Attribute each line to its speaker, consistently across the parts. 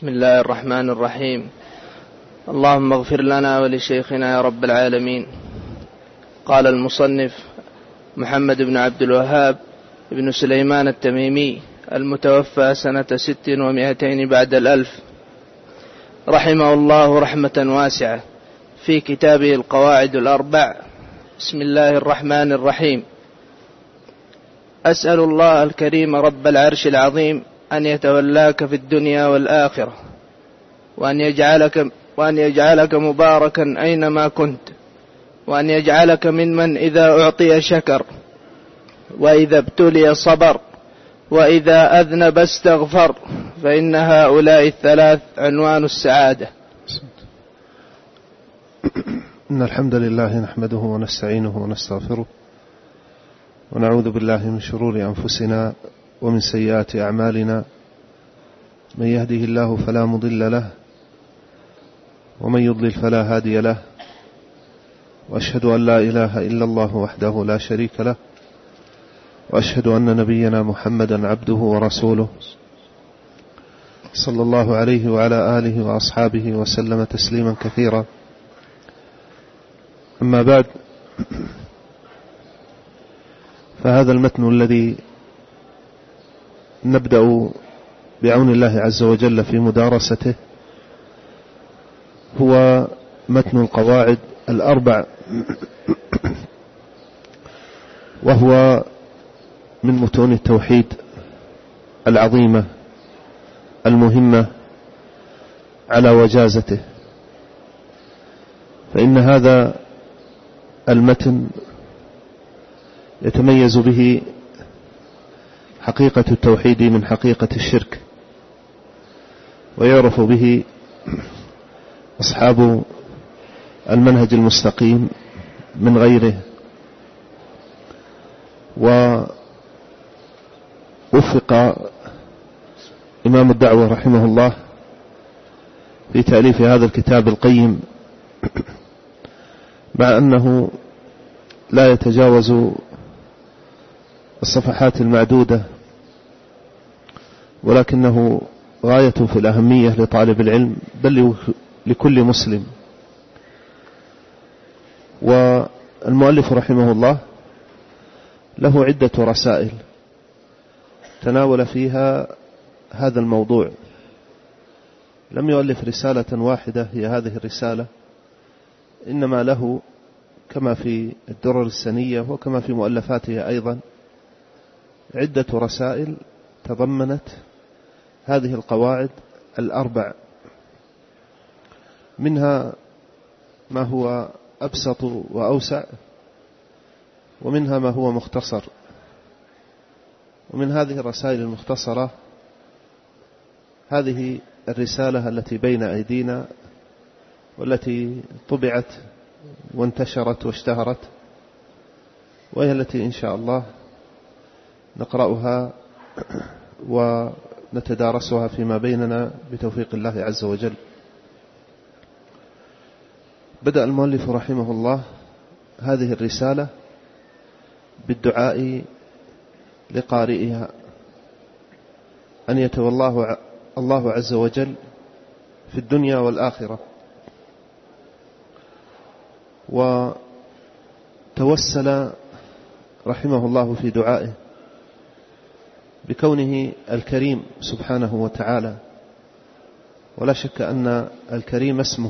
Speaker 1: بسم الله الرحمن الرحيم. اللهم اغفر لنا ولشيخنا يا رب العالمين. قال المصنف محمد بن عبد الوهاب بن سليمان التميمي المتوفى سنة 600 بعد 1000 رحمه الله رحمة واسعة في كتابه القواعد الأربع. بسم الله الرحمن الرحيم. أسأل الله الكريم رب العرش العظيم أن يتولاك في الدنيا والآخرة، وأن يجعلك مباركا أينما كنت، وأن يجعلك ممن إذا أعطي شكر، وإذا ابتلي صبر، وإذا أذنب استغفر، فإن هؤلاء الثلاث عنوان السعادة.
Speaker 2: إن الحمد لله نحمده ونستعينه ونستغفره، ونعوذ بالله من شرور أنفسنا ومن سيئات أعمالنا. من يهده الله فلا مضل له، ومن يضلل فلا هادي له، وأشهد أن لا إله إلا الله وحده لا شريك له، وأشهد أن نبينا محمدا عبده ورسوله صلى الله عليه وعلى آله وأصحابه وسلم تسليما كثيرا. أما بعد، فهذا المتن الذي نبدأ بعون الله عز وجل في مدارسته هو متن القواعد الأربع، وهو من متون التوحيد العظيمة المهمة على وجازته. فإن هذا المتن يتميز به حقيقة التوحيد من حقيقة الشرك، ويعرف به أصحاب المنهج المستقيم من غيره. ووفق إمام الدعوة رحمه الله في تأليف هذا الكتاب القيم، مع أنه لا يتجاوز الصفحات المعدودة، ولكنه غاية في الأهمية لطالب العلم بل لكل مسلم. والمؤلف رحمه الله له عدة رسائل تناول فيها هذا الموضوع. لم يؤلف رسالة واحدة هي هذه الرسالة، إنما له كما في الدرر السنية وكما في مؤلفاته أيضا عدة رسائل تضمنت هذه القواعد الأربع، منها ما هو أبسط وأوسع، ومنها ما هو مختصر. ومن هذه الرسائل المختصرة هذه الرسالة التي بين أيدينا، والتي طبعت وانتشرت واشتهرت، وهي التي إن شاء الله نقرأها ونتدارسها فيما بيننا بتوفيق الله عز وجل. بدأ المؤلف رحمه الله هذه الرسالة بالدعاء لقارئها أن يتولاه الله عز وجل في الدنيا والآخرة. وتوسل رحمه الله في دعائه بكونه الكريم سبحانه وتعالى، ولا شك أن الكريم اسمه،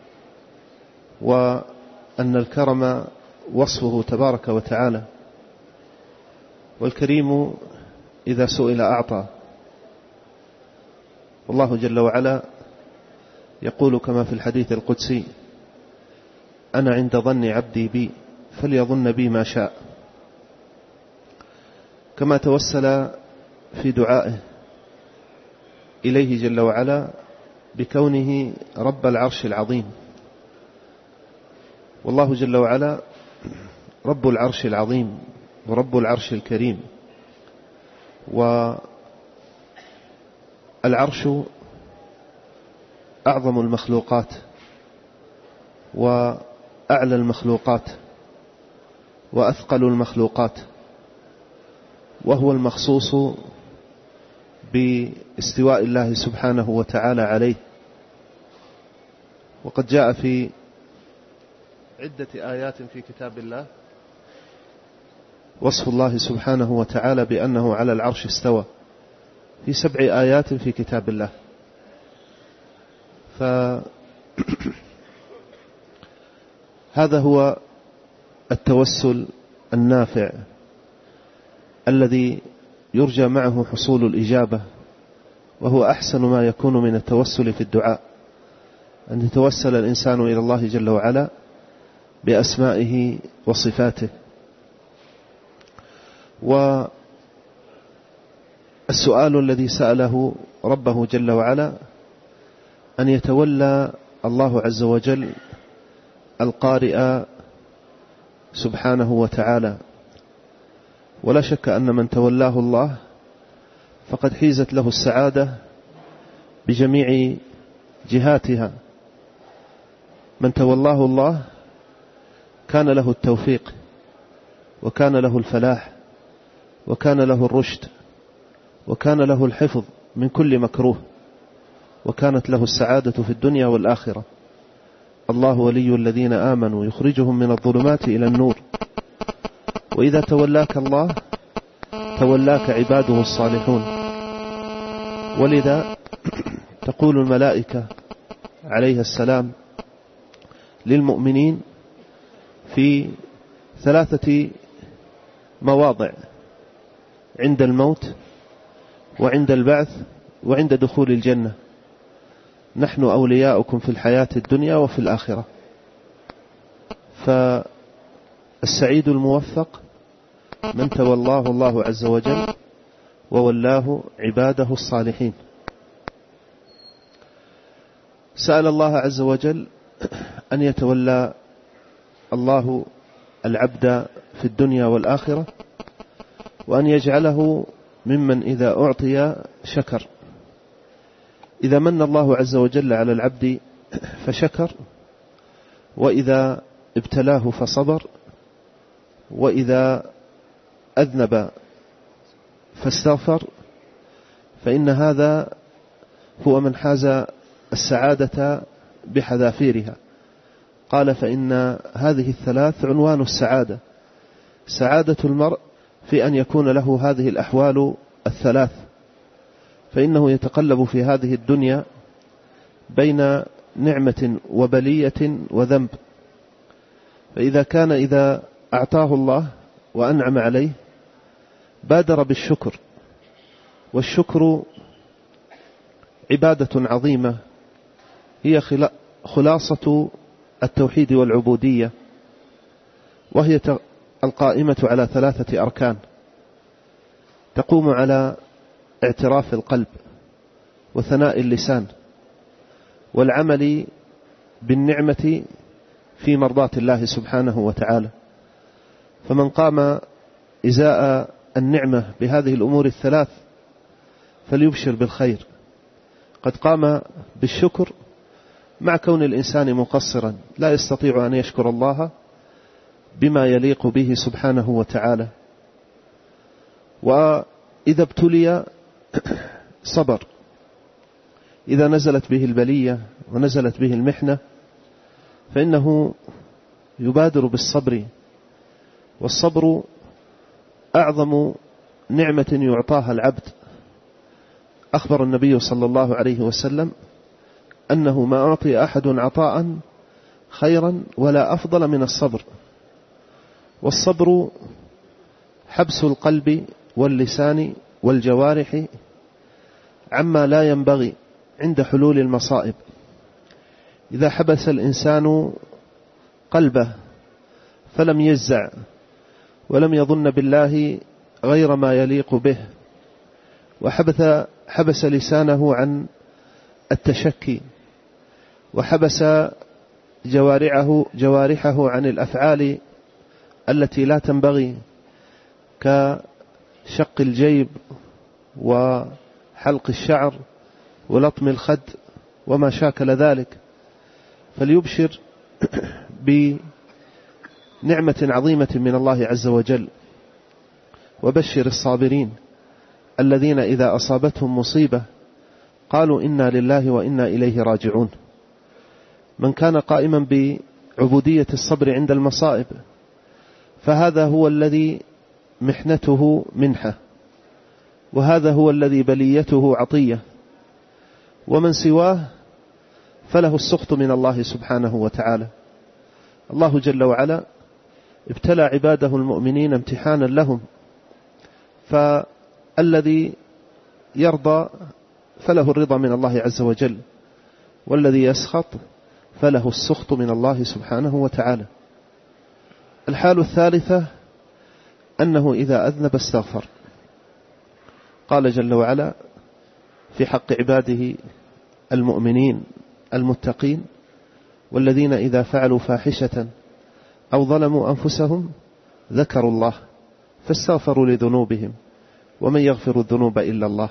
Speaker 2: وأن الكرم وصفه تبارك وتعالى. والكريم إذا سئل أعطى، والله جل وعلا يقول كما في الحديث القدسي: أنا عند ظن عبدي بي فليظن بي ما شاء. كما توسل في دعائه إليه جل وعلا بكونه رب العرش العظيم، والله جل وعلا رب العرش العظيم ورب العرش الكريم. والعرش أعظم المخلوقات وأعلى المخلوقات وأثقل المخلوقات، وهو المخصوص باستواء الله سبحانه وتعالى عليه. وقد جاء في عدة آيات في كتاب الله وصف الله سبحانه وتعالى بأنه على العرش استوى، في 7 آيات في كتاب الله. هذا هو التوسل النافع الذي يرجى معه حصول الإجابة، وهو أحسن ما يكون من التوسل في الدعاء، أن يتوسل الإنسان إلى الله جل وعلا بأسمائه وصفاته. والسؤال الذي سأله ربه جل وعلا أن يتولى الله عز وجل القارئ سبحانه وتعالى، ولا شك أن من تولاه الله فقد حيزت له السعادة بجميع جهاتها. من تولاه الله كان له التوفيق، وكان له الفلاح، وكان له الرشد، وكان له الحفظ من كل مكروه، وكانت له السعادة في الدنيا والآخرة. الله ولي الذين آمنوا يخرجهم من الظلمات إلى النور. وإذا تولاك الله تولاك عباده الصالحون. ولذا تقول الملائكة عليها السلام للمؤمنين في 3 مواضع: عند الموت، وعند البعث، وعند دخول الجنة: نحن أولياؤكم في الحياة الدنيا وفي الآخرة. فالسعيد الموفق من تولاه الله عز وجل وولاه عباده الصالحين. سأل الله عز وجل أن يتولى الله العبد في الدنيا والآخرة، وأن يجعله ممن إذا أعطي شكر. إذا من الله عز وجل على العبد فشكر، وإذا ابتلاه فصبر، وإذا أذنب فاستغفر، فإن هذا هو من حاز السعادة بحذافيرها. قال: فإن هذه 3 عنوان السعادة. سعادة المرء في أن يكون له هذه الأحوال 3، فإنه يتقلب في هذه الدنيا بين نعمة وبلية وذنب. فإذا كان إذا أعطاه الله وأنعم عليه بادر بالشكر، والشكر عبادة عظيمة هي خلاصة التوحيد والعبودية، وهي القائمة على 3 أركان: تقوم على اعتراف القلب، وثناء اللسان، والعمل بالنعمة في مرضاة الله سبحانه وتعالى. فمن قام إزاء النعمة بهذه الأمور ال3 فليبشر بالخير. قد قام بالشكر مع كون الإنسان مقصرا لا يستطيع أن يشكر الله بما يليق به سبحانه وتعالى. وإذا ابتلي صبر. إذا نزلت به البلية ونزلت به المحنة فإنه يبادر بالصبر، والصبر أعظم نعمة يعطاها العبد. أخبر النبي صلى الله عليه وسلم أنه ما أعطي أحد عطاء خيرا ولا أفضل من الصبر. والصبر حبس القلب واللسان والجوارح عما لا ينبغي عند حلول المصائب. إذا حبس الإنسان قلبه فلم يجزع ولم يظن بالله غير ما يليق به، وحبس لسانه عن التشكي، وحبس جوارحه عن الأفعال التي لا تنبغي كشق الجيب وحلق الشعر ولطم الخد وما شاكل ذلك، فليبشر بنعمة عظيمة من الله عز وجل. وبشر الصابرين الذين إذا أصابتهم مصيبة قالوا إنا لله وإنا إليه راجعون. من كان قائما بعبودية الصبر عند المصائب فهذا هو الذي محنته منحة، وهذا هو الذي بليته عطية، ومن سواه فله السخط من الله سبحانه وتعالى. الله جل وعلا ابتلى عباده المؤمنين امتحانا لهم، فالذي يرضى فله الرضا من الله عز وجل، والذي يسخط فله السخط من الله سبحانه وتعالى. الحال الثالثة أنه إذا أذنب استغفر. قال جل وعلا في حق عباده المؤمنين المتقين: والذين إذا فعلوا فاحشة أو ظلموا أنفسهم ذكروا الله فاستغفروا لذنوبهم ومن يغفر الذنوب إلا الله.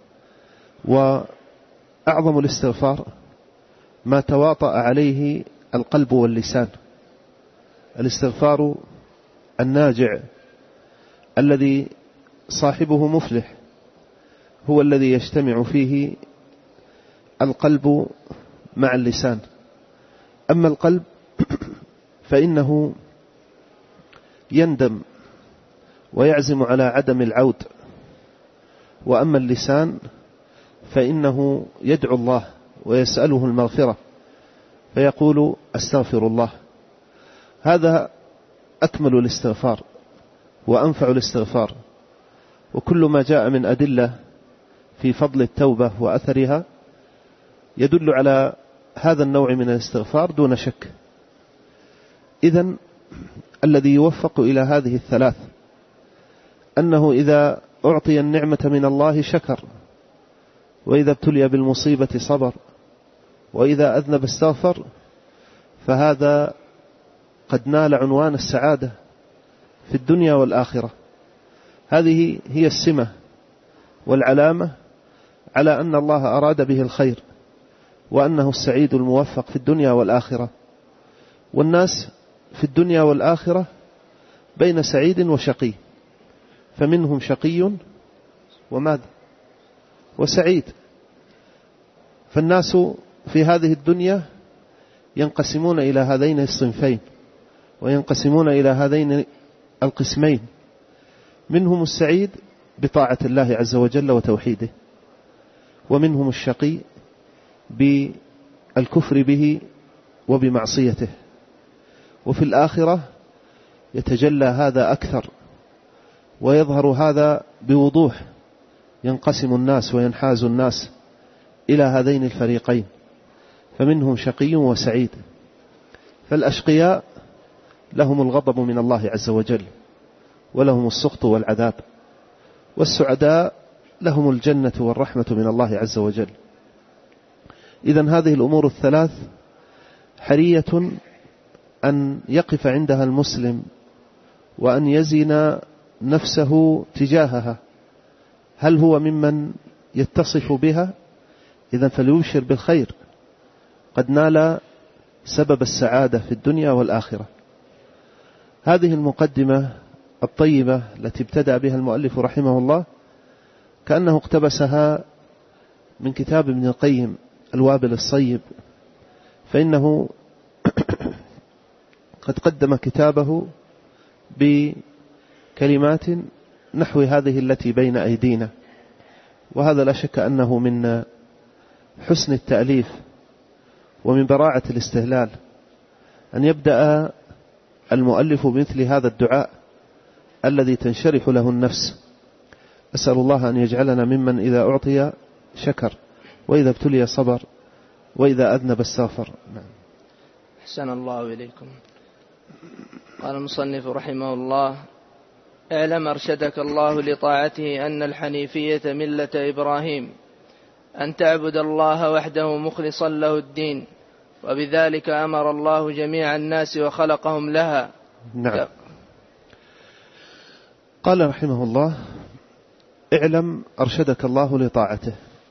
Speaker 2: وأعظم الاستغفار ما تواطأ عليه القلب واللسان. الاستغفار الناجع الذي صاحبه مفلح هو الذي يجتمع فيه القلب مع اللسان. أما القلب فإنه يندم ويعزم على عدم العود، وأما اللسان فإنه يدعو الله ويسأله المغفرة فيقول أستغفر الله. هذا أكمل الاستغفار وأنفع الاستغفار. وكل ما جاء من أدلة في فضل التوبة وأثرها يدل على هذا النوع من الاستغفار دون شك. إذن الذي يوفق إلى هذه الثلاث أنه إذا أعطي النعمة من الله شكر، وإذا ابتلي بالمصيبة صبر، وإذا أذنب استغفر، فهذا قد نال عنوان السعادة في الدنيا والآخرة. هذه هي السمة والعلامة على أن الله أراد به الخير، وأنه السعيد الموفق في الدنيا والآخرة. والناس في الدنيا والآخرة بين سعيد وشقي، فمنهم شقي وماذا وسعيد. فالناس في هذه الدنيا ينقسمون إلى هذين الصنفين، وينقسمون إلى هذين القسمين: منهم السعيد بطاعة الله عز وجل وتوحيده، ومنهم الشقي بالكفر به وبمعصيته. وفي الآخرة يتجلى هذا أكثر ويظهر هذا بوضوح، ينقسم الناس وينحاز الناس إلى هذين الفريقين، فمنهم شقي وسعيد. فالأشقياء لهم الغضب من الله عز وجل ولهم السخط والعذاب، والسعداء لهم الجنة والرحمة من الله عز وجل. إذن هذه الأمور الثلاث حرية أن يقف عندها المسلم وأن يزن نفسه تجاهها. هل هو ممن يتصف بها؟ إذن فليبشر بالخير، قد نال سبب السعادة في الدنيا والآخرة. هذه المقدمة الطيبة التي ابتدأ بها المؤلف رحمه الله كأنه اقتبسها من كتاب ابن القيم الوابل الصيب، فإنه قد قدم كتابه بكلمات نحو هذه التي بين أيدينا، وهذا لا شك أنه من حسن التأليف ومن براعة الاستهلال أن يبدأ المؤلف بمثل هذا الدعاء الذي تنشرح له النفس. أسأل الله أن يجعلنا ممن إذا أعطي شكر، وإذا ابتلي صبر، وإذا أذنب استغفر.
Speaker 1: أحسن الله إليكم. قال المصنف رحمه الله: اعلم أرشدك الله لطاعته أن الحنيفية ملة إبراهيم، أن تعبد الله وحده مخلصا له الدين، وبذلك أمر الله جميع الناس وخلقهم لها.
Speaker 2: نعم. قال رحمه الله: اعلم أرشدك الله لطاعته.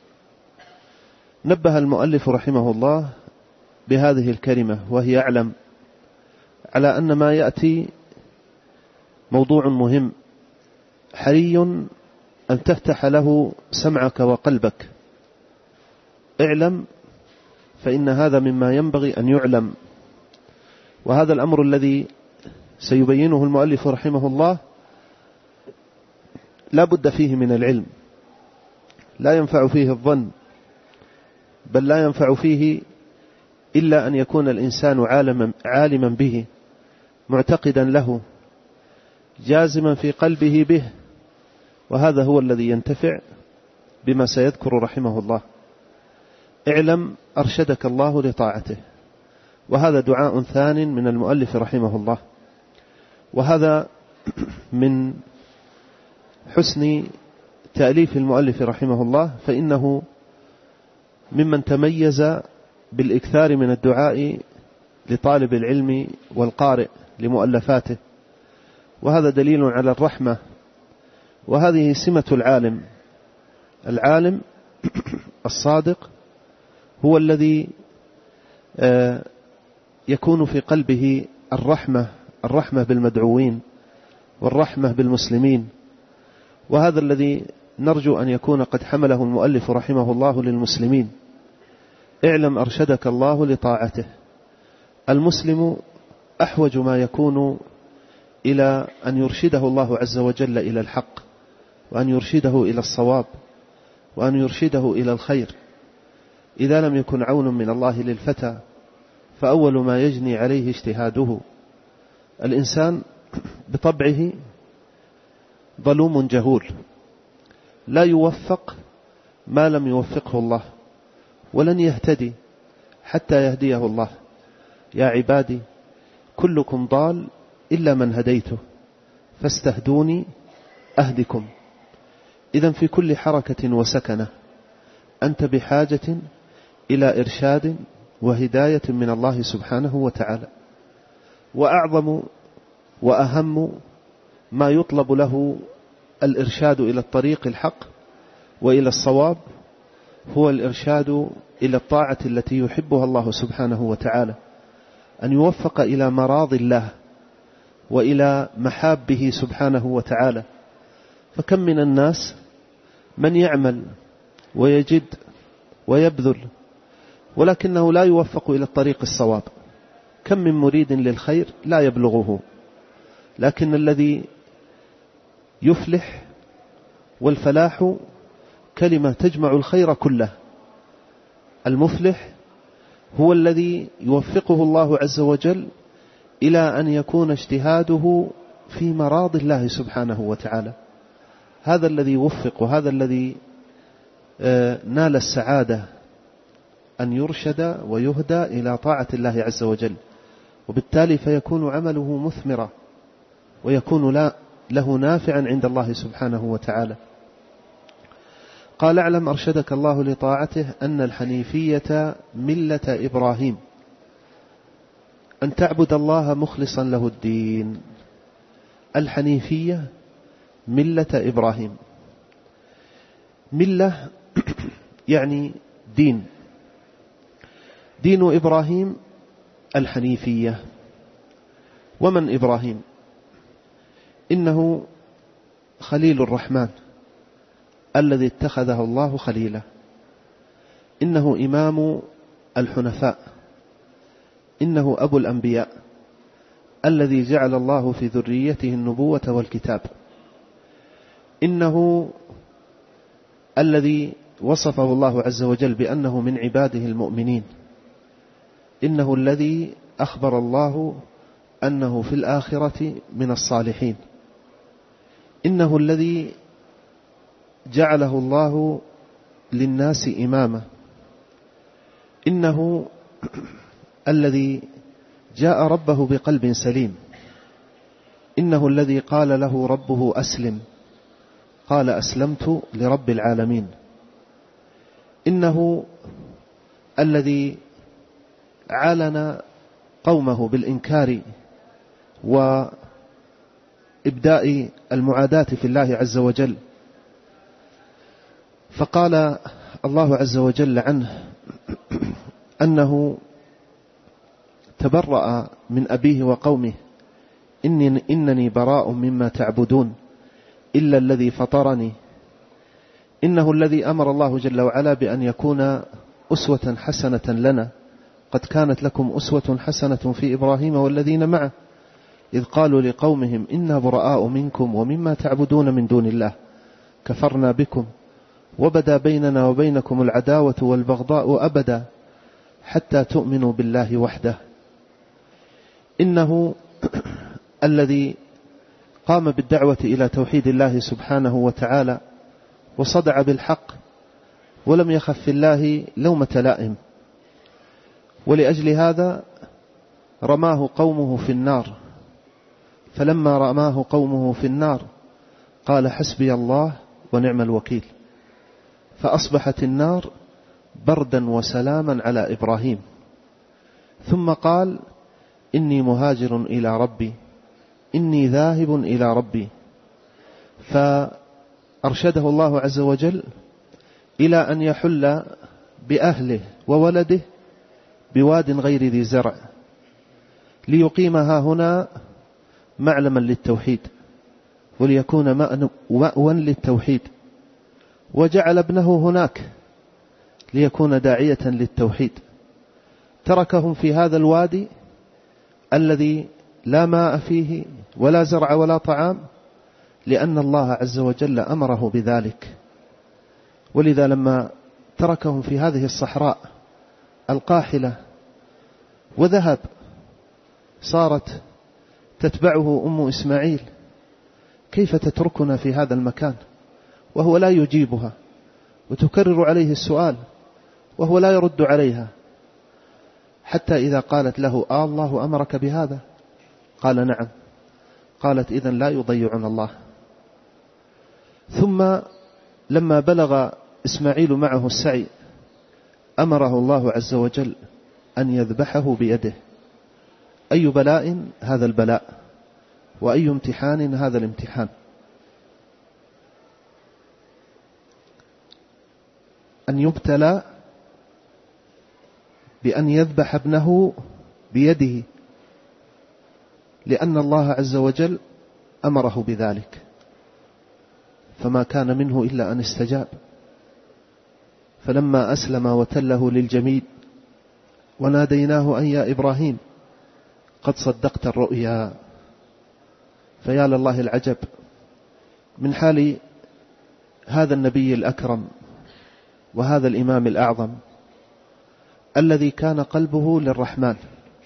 Speaker 2: نبه المؤلف رحمه الله بهذه الكلمة وهي اعلم، على أن ما يأتي موضوع مهم حري أن تفتح له سمعك وقلبك. اعلم، فإن هذا مما ينبغي أن يعلم، وهذا الأمر الذي سيبينه المؤلف رحمه الله لا بد فيه من العلم، لا ينفع فيه الظن، بل لا ينفع فيه إلا أن يكون الإنسان عالما به، معتقدا له، جازما في قلبه به، وهذا هو الذي ينتفع بما سيذكر رحمه الله. اعلم أرشدك الله لطاعته، وهذا دعاء ثان من المؤلف رحمه الله، وهذا من حسن تأليف المؤلف رحمه الله، فإنه ممن تميز بالإكثار من الدعاء لطالب العلم والقارئ لمؤلفاته، وهذا دليل على الرحمة، وهذه سمة العالم. العالم الصادق هو الذي يكون في قلبه الرحمة بالمدعوين والرحمة بالمسلمين، وهذا الذي نرجو أن يكون قد حمله المؤلف رحمه الله للمسلمين. اعلم أرشدك الله لطاعته. المسلم أحوج ما يكون إلى أن يرشده الله عز وجل إلى الحق، وأن يرشده إلى الصواب، وأن يرشده إلى الخير. إذا لم يكن عون من الله للفتى فأول ما يجني عليه اجتهاده. الإنسان بطبعه ظلوم جهول، لا يوفق ما لم يوفقه الله، ولن يهتدي حتى يهديه الله. يا عبادي كلكم ضال إلا من هديته فاستهدوني أهدكم. إذن في كل حركة وسكنة أنت بحاجة إلى إرشاد وهداية من الله سبحانه وتعالى. وأعظم وأهم ما يطلب له الإرشاد إلى الطريق الحق وإلى الصواب هو الإرشاد إلى الطاعة التي يحبها الله سبحانه وتعالى، أن يوفق إلى مراضي الله وإلى محابه سبحانه وتعالى. فكم من الناس من يعمل ويجد ويبذل ولكنه لا يوفق إلى الطريق الصواب. كم من مريد للخير لا يبلغه، لكن الذي يفلح، والفلاح كلمة تجمع الخير كله، المفلح هو الذي يوفقه الله عز وجل إلى أن يكون اجتهاده في مراضي الله سبحانه وتعالى. هذا الذي يوفق، وهذا الذي نال السعادة، أن يرشد ويهدى إلى طاعة الله عز وجل، وبالتالي فيكون عمله مثمرا ويكون له نافعا عند الله سبحانه وتعالى. قال اعلم أرشدك الله لطاعته أن الحنيفية ملة إبراهيم، أن تعبد الله مخلصا له الدين. الحنيفية ملة إبراهيم. ملة يعني دين إبراهيم الحنيفية. ومن إبراهيم؟ إنه خليل الرحمن الذي اتخذه الله خليلا، إنه إمام الحنفاء، إنه أبو الأنبياء الذي جعل الله في ذريته النبوة والكتاب، إنه الذي وصفه الله عز وجل بأنه من عباده المؤمنين، إنه الذي أخبر الله أنه في الآخرة من الصالحين، إنه الذي جعله الله للناس إماما، إنه الذي جاء ربه بقلب سليم، إنه الذي قال له ربه أسلم قال أسلمت لرب العالمين، إنه الذي علن قومه بالإنكار وإبداء المعاداة في الله عز وجل، فقال الله عز وجل عنه أنه تبرأ من أبيه وقومه، إنني براء مما تعبدون إلا الذي فطرني إنه الذي أمر الله جل وعلا بأن يكون أسوة حسنة لنا. قد كانت لكم أسوة حسنة في إبراهيم والذين معه إذ قالوا لقومهم إنا براء منكم ومما تعبدون من دون الله كفرنا بكم وبدا بيننا وبينكم العداوة والبغضاء أبدا حتى تؤمنوا بالله وحده. إنه الذي قام بالدعوة إلى توحيد الله سبحانه وتعالى وصدع بالحق ولم يخف في الله لومة لائم، ولأجل هذا رماه قومه في النار. فلما رماه قومه في النار قال حسبي الله ونعم الوكيل، فأصبحت النار بردا وسلاما على إبراهيم. ثم قال إني مهاجر إلى ربي إني ذاهب إلى ربي، فأرشده الله عز وجل إلى أن يحل بأهله وولده بواد غير ذي زرع ليقيمها هنا معلما للتوحيد وليكون مأوى للتوحيد، وجعل ابنه هناك ليكون داعية للتوحيد. تركهم في هذا الوادي الذي لا ماء فيه ولا زرع ولا طعام لأن الله عز وجل أمره بذلك. ولذا لما تركهم في هذه الصحراء القاحلة وذهب صارت تتبعه أم إسماعيل كيف تتركنا في هذا المكان، وهو لا يجيبها وتكرر عليه السؤال وهو لا يرد عليها، حتى إذا قالت له الله أمرك بهذا؟ قال نعم. قالت إذن لا يضيعنا الله. ثم لما بلغ إسماعيل معه السعي أمره الله عز وجل أن يذبحه بيده. أي بلاء هذا البلاء، وأي امتحان هذا الامتحان. أن يبتلى بأن يذبح ابنه بيده لأن الله عز وجل أمره بذلك، فما كان منه إلا أن استجاب. فلما أسلم وتله للجبين وناديناه أن يا إبراهيم قد صدقت الرؤيا. فيا لله العجب من حال هذا النبي الأكرم وهذا الإمام الأعظم الذي كان قلبه للرحمن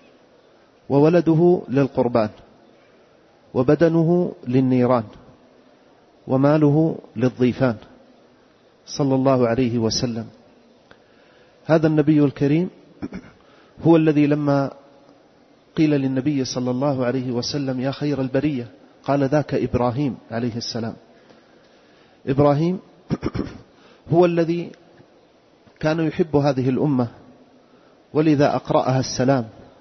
Speaker 2: وولده للقربان وبدنه للنيران وماله للضيفان صلى الله عليه وسلم. هذا النبي الكريم هو الذي لما قيل للنبي صلى الله عليه وسلم يا خير البرية قال ذاك إبراهيم عليه السلام. إبراهيم هو الذي كان يحب هذه الأمة ولذا أقرأها السلام.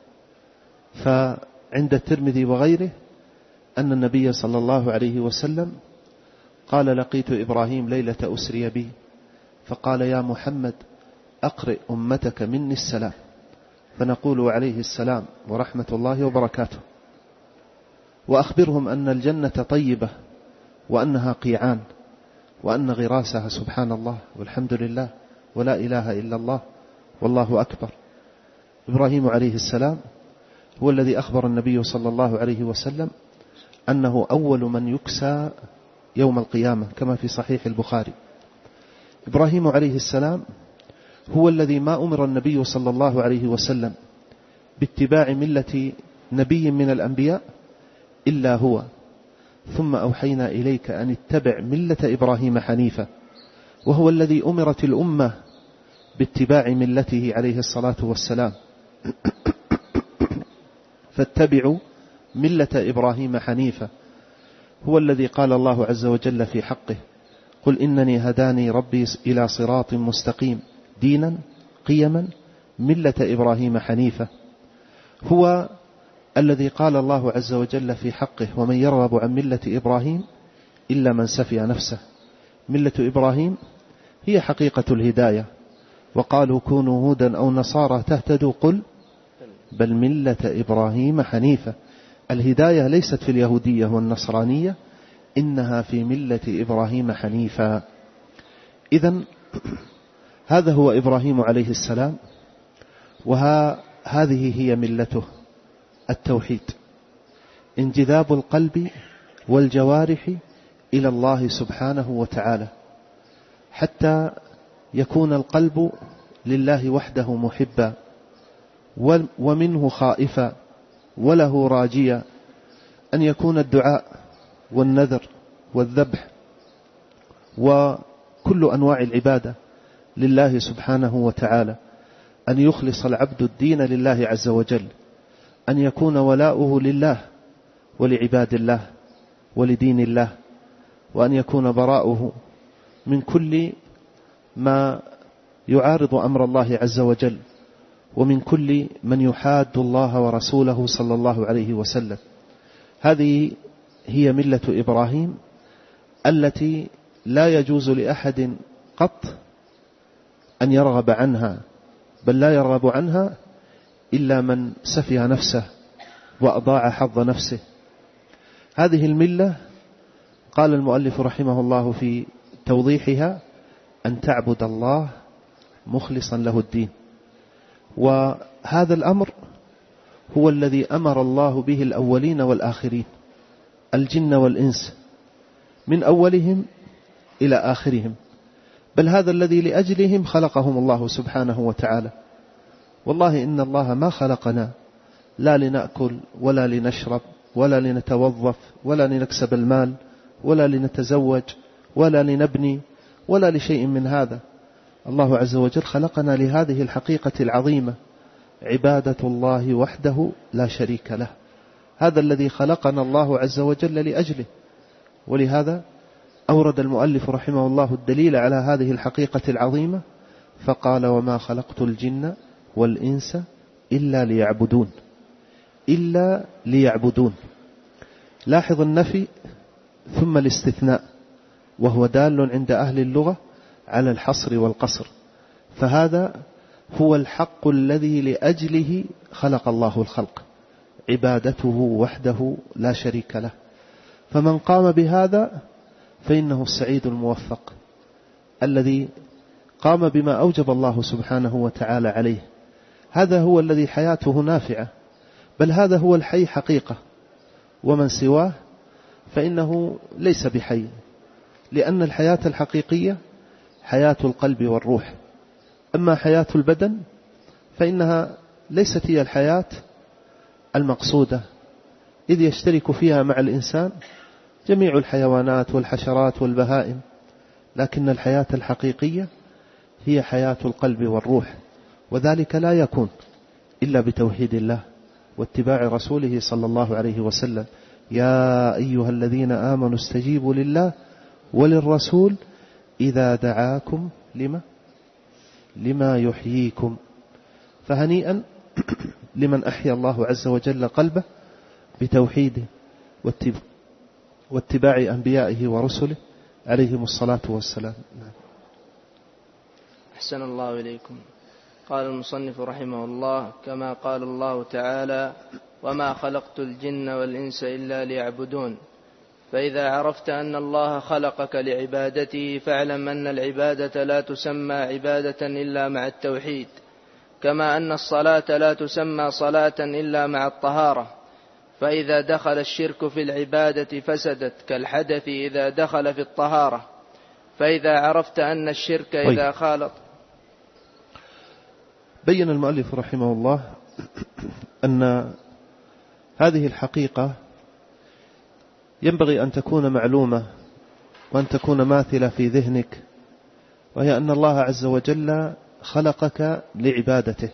Speaker 2: فعند الترمذي وغيره أن النبي صلى الله عليه وسلم قال لقيت إبراهيم ليلة أسري بي فقال يا محمد أقرئ أمتك مني السلام، فنقول عليه السلام ورحمة الله وبركاته، وأخبرهم أن الجنة طيبة وأنها قيعان وأن غراسها سبحان الله والحمد لله ولا إله إلا الله والله أكبر. إبراهيم عليه السلام هو الذي أخبر النبي صلى الله عليه وسلم أنه أول من يكسى يوم القيامة كما في صحيح البخاري. إبراهيم عليه السلام هو الذي ما أمر النبي صلى الله عليه وسلم باتباع ملة نبي من الأنبياء إلا هو، ثم أوحينا إليك أن اتبع ملة إبراهيم حنيفا، وهو الذي أمرت الأمة باتباع ملته عليه الصلاة والسلام. فاتبعوا ملة إبراهيم حنيفا، هو الذي قال الله عز وجل في حقه قل إنني هداني ربي إلى صراط مستقيم دينا قيما ملة إبراهيم حنيفا. هو الذي قال الله عز وجل في حقه ومن يرغب عن ملة إبراهيم إلا من سفي نفسه. ملة إبراهيم هي حقيقة الهداية، وقالوا كونوا هودا أو نصارى تهتدوا قل بل ملة إبراهيم حنيفة. الهداية ليست في اليهودية والنصرانية، إنها في ملة إبراهيم حنيفا. إذن هذا هو إبراهيم عليه السلام، وهذه هي ملته التوحيد، انجذاب القلب والجوارح إلى الله سبحانه وتعالى حتى يكون القلب لله وحده محبا ومنه خائفا وله راجيا، أن يكون الدعاء والنذر والذبح وكل أنواع العبادة لله سبحانه وتعالى، أن يخلص العبد الدين لله عز وجل، أن يكون ولاؤه لله ولعباد الله ولدين الله، وأن يكون براؤه من كل ما يعارض أمر الله عز وجل، ومن كل من يحاد الله ورسوله صلى الله عليه وسلم. هذه هي ملة إبراهيم التي لا يجوز لأحد قط أن يرغب عنها، بل لا يرغب عنها إلا من سفه نفسه وأضاع حظ نفسه. هذه الملة قال المؤلف رحمه الله في توضيحها: أن تعبد الله مخلصا له الدين. وهذا الأمر هو الذي أمر الله به الأولين والآخرين، الجن والإنس، من أولهم إلى آخرهم، بل هذا الذي لأجلهم خلقهم الله سبحانه وتعالى. والله إن الله ما خلقنا لا لنأكل ولا لنشرب ولا لنتوظف ولا لنكسب المال ولا لنتزوج ولا لنبني ولا لشيء من هذا. الله عز وجل خلقنا لهذه الحقيقة العظيمة، عبادة الله وحده لا شريك له. هذا الذي خلقنا الله عز وجل لأجله. ولهذا أورد المؤلف رحمه الله الدليل على هذه الحقيقة العظيمة فقال: وما خلقت الجن والإنس إلا ليعبدون. إلا ليعبدون. لاحظ النفي ثم الاستثناء، وهو دال عند أهل اللغة على الحصر والقصر، فهذا هو الحق الذي لأجله خلق الله الخلق، عبادته وحده لا شريك له. فمن قام بهذا فإنه السعيد الموفق الذي قام بما أوجب الله سبحانه وتعالى عليه. هذا هو الذي حياته نافعة، بل هذا هو الحي حقيقة، ومن سواه فإنه ليس بحي، لأن الحياة الحقيقية حياة القلب والروح. أما حياة البدن فإنها ليست هي الحياة المقصودة، إذ يشترك فيها مع الإنسان جميع الحيوانات والحشرات والبهائم، لكن الحياة الحقيقية هي حياة القلب والروح، وذلك لا يكون إلا بتوحيد الله واتباع رسوله صلى الله عليه وسلم. يا أيها الذين آمنوا استجيبوا لله وللرسول إذا دعاكم لما يحييكم. فهنيئا لمن أحيا الله عز وجل قلبه بتوحيده واتباع أنبيائه ورسله عليهم الصلاة والسلام.
Speaker 1: أحسن الله إليكم. قال المصنف رحمه الله: كما قال الله تعالى: وما خلقت الجن والإنس إلا ليعبدون. فإذا عرفت أن الله خلقك لعبادته فاعلم أن العبادة لا تسمى عبادة إلا مع التوحيد، كما أن الصلاة لا تسمى صلاة إلا مع الطهارة. فإذا دخل الشرك في العبادة فسدت كالحدث إذا دخل في الطهارة. فإذا عرفت أن الشرك إذا خالط.
Speaker 2: بين المؤلف رحمه الله أن هذه الحقيقة ينبغي أن تكون معلومة وأن تكون ماثلة في ذهنك، وهي أن الله عز وجل خلقك لعبادته.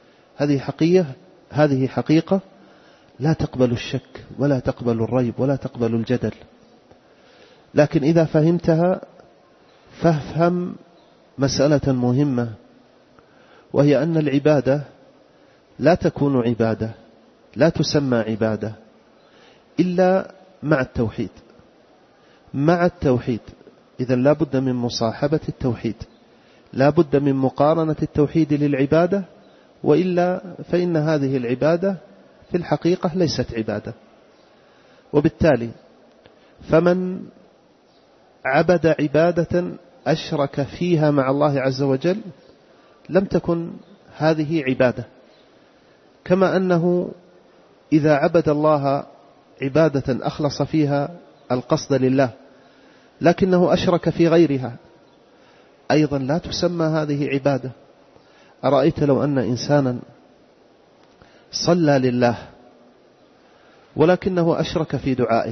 Speaker 2: هذه حقيقة لا تقبل الشك ولا تقبل الريب ولا تقبل الجدل. لكن إذا فهمتها فافهم مسألة مهمة، وهي أن العبادة لا تكون عبادة، لا تسمى عبادة إلا مع التوحيد. مع التوحيد إذا لا بد من مصاحبة التوحيد، لا بد من مقارنة التوحيد للعبادة، وإلا فإن هذه العبادة في الحقيقة ليست عبادة. وبالتالي فمن عبد عبادة أشرك فيها مع الله عز وجل لم تكن هذه عبادة. كما أنه إذا عبد الله عبادة أخلص فيها القصد لله لكنه أشرك في غيرها أيضا لا تسمى هذه عبادة. أرأيت لو أن إنسانا صلى لله ولكنه أشرك في دعائه،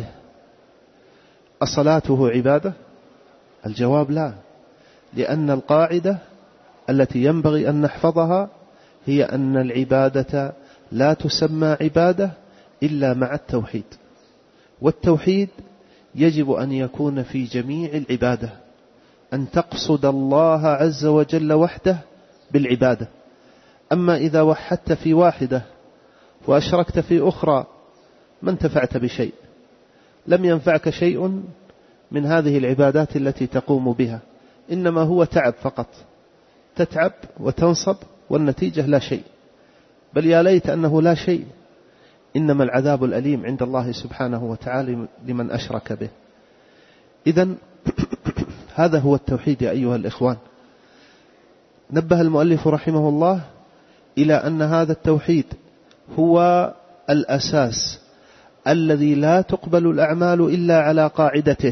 Speaker 2: أصلاته عبادة؟ الجواب لا، لأن القاعدة التي ينبغي أن نحفظها هي أن العبادة لا تسمى عبادة إلا مع التوحيد، والتوحيد يجب أن يكون في جميع العبادة، أن تقصد الله عز وجل وحده بالعبادة. أما إذا وحدت في واحدة وأشركت في أخرى ما انتفعت بشيء، لم ينفعك شيء من هذه العبادات التي تقوم بها، إنما هو تعب فقط، تتعب وتنصب والنتيجة لا شيء، بل يا ليت أنه لا شيء، إنما العذاب الأليم عند الله سبحانه وتعالى لمن أشرك به. إذن هذا هو التوحيد يا أيها الإخوان. نبه المؤلف رحمه الله إلى أن هذا التوحيد هو الأساس الذي لا تقبل الأعمال إلا على قاعدته.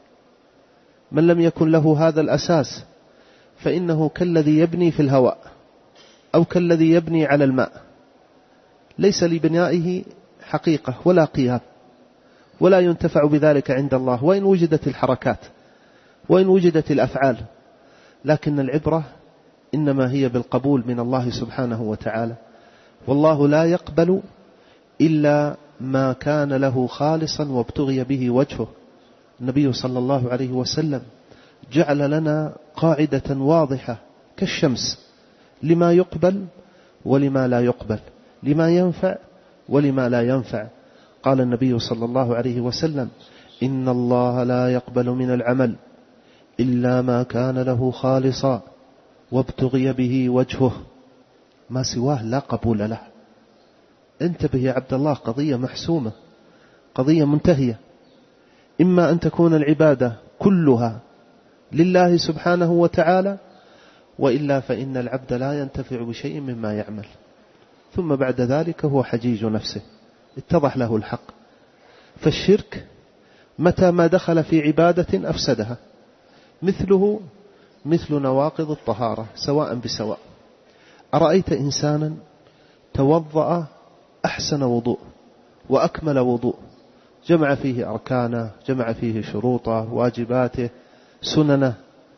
Speaker 2: من لم يكن له هذا الأساس فإنه كالذي يبني في الهواء أو كالذي يبني على الماء، ليس لبنائه حقيقة ولا قيام، ولا ينتفع بذلك عند الله وإن وجدت الحركات وإن وجدت الأفعال، لكن العبرة إنما هي بالقبول من الله سبحانه وتعالى، والله لا يقبل إلا ما كان له خالصا وابتغي به وجهه. النبي صلى الله عليه وسلم جعل لنا قاعدة واضحة كالشمس لما يقبل ولما لا يقبل، لما ينفع ولما لا ينفع. قال النبي صلى الله عليه وسلم: إن الله لا يقبل من العمل إلا ما كان له خالصا وابتغي به وجهه، ما سواه لا قبول له. انتبه يا عبد الله، قضية محسومة، قضية منتهية. إما أن تكون العبادة كلها لله سبحانه وتعالى، وإلا فإن العبد لا ينتفع بشيء مما يعمل، ثم بعد ذلك هو حجيج نفسه، اتضح له الحق. فالشرك متى ما دخل في عبادة أفسدها، مثله مثل نواقض الطهارة سواء بسواء. أرأيت إنسانا توضأ أحسن وضوء وأكمل وضوء، جمع فيه أركانه، جمع فيه شروطه، واجباته، سننه،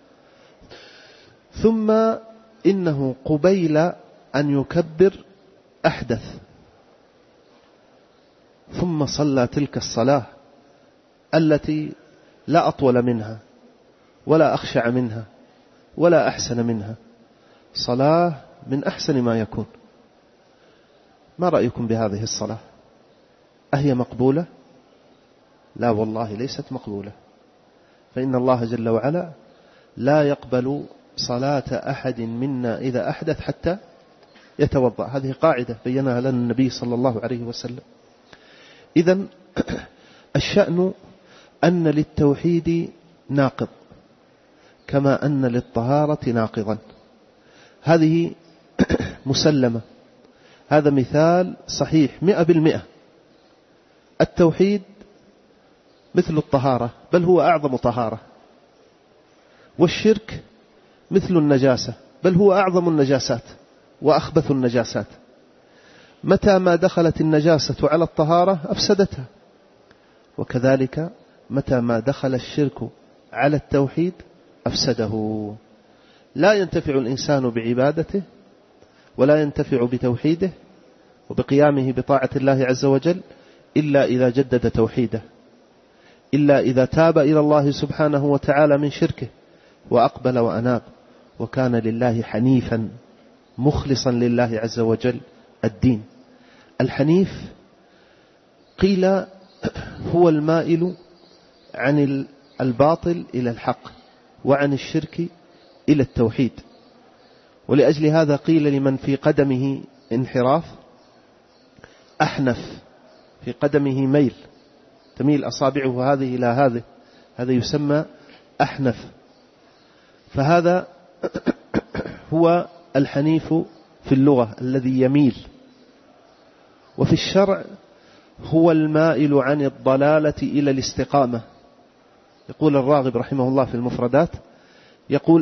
Speaker 2: ثم إنه قبيل أن يكبر أحدث، ثم صلى تلك الصلاة التي لا أطول منها ولا أخشع منها ولا أحسن منها، صلاة من أحسن ما يكون. ما رأيكم بهذه الصلاة؟ أهي مقبولة؟ لا والله ليست مقبولة، فإن الله جل وعلا لا يقبل صلاة أحد منا إذا أحدث حتى يتوضأ. هذه قاعدة بينها لنا النبي صلى الله عليه وسلم. إذن الشأن أن للتوحيد ناقض كما أن للطهارة ناقضا، هذه مسلمة، هذا مثال صحيح 100%. التوحيد مثل الطهارة، بل هو أعظم طهارة، والشرك مثل النجاسة، بل هو أعظم النجاسات وأخبث النجاسات. متى ما دخلت النجاسة على الطهارة أفسدتها، وكذلك متى ما دخل الشرك على التوحيد أفسده. لا ينتفع الإنسان بعبادته ولا ينتفع بتوحيده وبقيامه بطاعة الله عز وجل إلا إذا جدد توحيده، إلا إذا تاب إلى الله سبحانه وتعالى من شركه وأقبل وأناب وكان لله حنيفا مخلصا لله عز وجل الدين. الحنيف قيل هو المائل عن الباطل إلى الحق وعن الشرك إلى التوحيد، ولأجل هذا قيل لمن في قدمه انحراف أحنف، في قدمه ميل، تميل أصابعه هذه إلى هذه، هذا يسمى أحنف. فهذا هو الحنيف في اللغة الذي يميل، وفي الشرع هو المائل عن الضلالة إلى الاستقامة. يقول الراغب رحمه الله في المفردات، يقول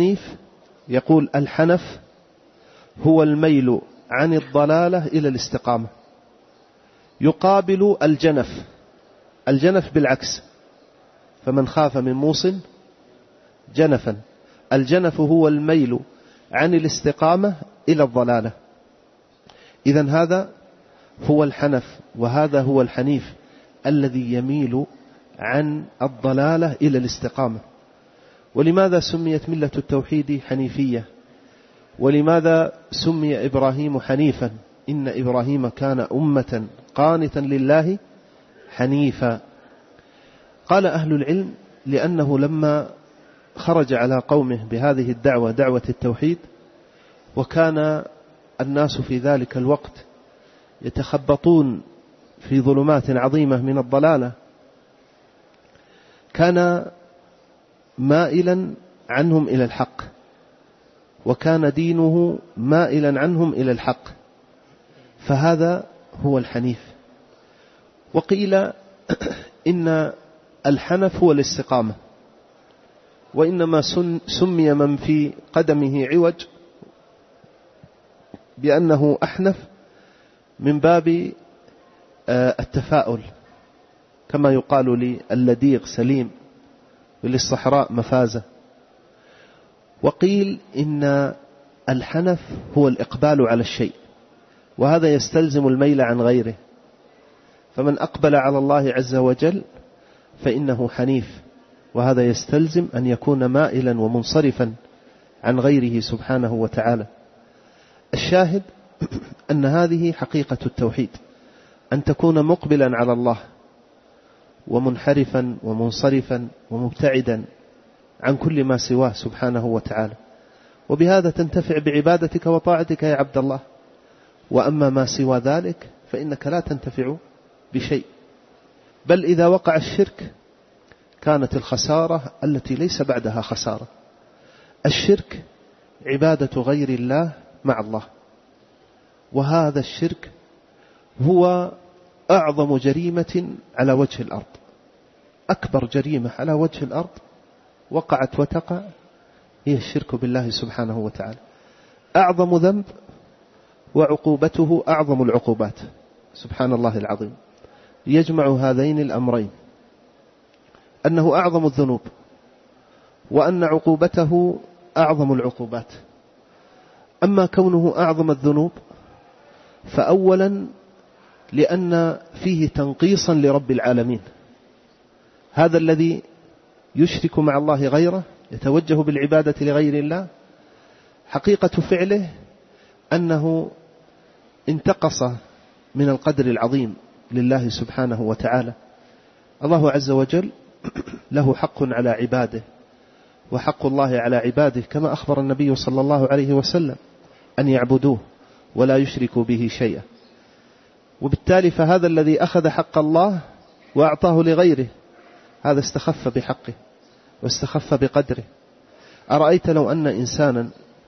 Speaker 2: الحنف هو الميل عن الضلالة إلى الاستقامة. يقابل الجنف بالعكس، فمن خاف من موص جنفا. الجنف هو الميل عن الاستقامة إلى الضلالة. إذن هذا هو الحنف، وهذا هو الحنيف الذي يميل عن الضلالة إلى الاستقامة. ولماذا سميت ملة التوحيد حنيفية؟ ولماذا سمي إبراهيم حنيفا؟ إن إبراهيم كان أمة قانتا لله حنيفا. قال أهل العلم لأنه لما خرج على قومه بهذه الدعوة، دعوة التوحيد، وكان الناس في ذلك الوقت يتخبطون في ظلمات عظيمة من الضلالة، كان مائلا عنهم إلى الحق، وكان دينه مائلا عنهم إلى الحق، فهذا هو الحنيف. وقيل إن الحنف هو الاستقامة، وإنما سمي من في قدمه عوج بأنه أحنف من باب التفاؤل، كما يقال للديغ سليم وللصحراء مفازة. وقيل إن الحنف هو الإقبال على الشيء، وهذا يستلزم الميل عن غيره، فمن أقبل على الله عز وجل فإنه حنيف، وهذا يستلزم أن يكون مائلا ومنصرفا عن غيره سبحانه وتعالى. الشاهد أن هذه حقيقة التوحيد، أن تكون مقبلا على الله ومنحرفا ومنصرفا ومبتعدا عن كل ما سواه سبحانه وتعالى، وبهذا تنتفع بعبادتك وطاعتك يا عبد الله. وأما ما سوى ذلك فإنك لا تنتفع بشيء، بل إذا وقع الشرك كانت الخسارة التي ليس بعدها خسارة. الشرك عبادة غير الله مع الله، وهذا الشرك هو أعظم جريمة على وجه الأرض. أكبر جريمة على وجه الأرض وقعت وتقع هي الشرك بالله سبحانه وتعالى. أعظم ذنب وعقوبته أعظم العقوبات، سبحان الله العظيم. يجمع هذين الأمرين، أنه أعظم الذنوب، وأن عقوبته أعظم العقوبات. أما كونه أعظم الذنوب فأولا لأن فيه تنقيصا لرب العالمين. هذا الذي يشرك مع الله غيره، يتوجه بالعبادة لغير الله، حقيقة فعله أنه انتقص من القدر العظيم لله سبحانه وتعالى. الله عز وجل له حق على عباده، وحق الله على عباده كما أخبر النبي صلى الله عليه وسلم أن يعبدوه ولا يشركوا به شيئا. وبالتالي فهذا الذي أخذ حق الله وأعطاه لغيره، هذا استخف بحقه واستخف بقدره. أرأيت لو أن إنسانا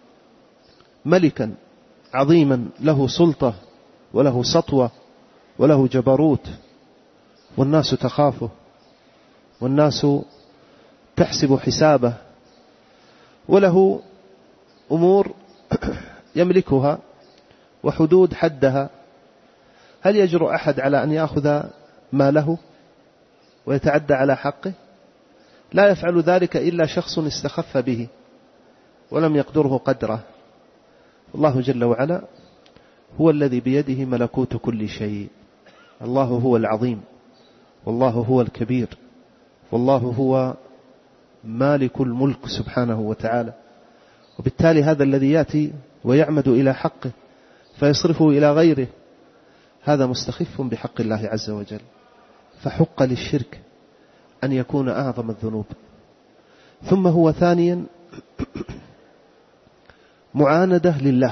Speaker 2: ملكا عظيما له سلطة وله سطوة وله جبروت، والناس تخافه والناس تحسب حسابه، وله أمور يملكها وحدود حدها، هل يجرؤ أحد على أن يأخذ ماله ويتعدى على حقه؟ لا يفعل ذلك إلا شخص استخف به ولم يقدره قدره. الله جل وعلا هو الذي بيده ملكوت كل شيء. الله هو العظيم، والله هو الكبير، والله هو مالك الملك سبحانه وتعالى. وبالتالي هذا الذي يأتي ويعمد إلى حقه فيصرفه إلى غيره، هذا مستخف بحق الله عز وجل. فحق للشرك أن يكون أعظم الذنوب. ثم هو ثانيا معاندة لله،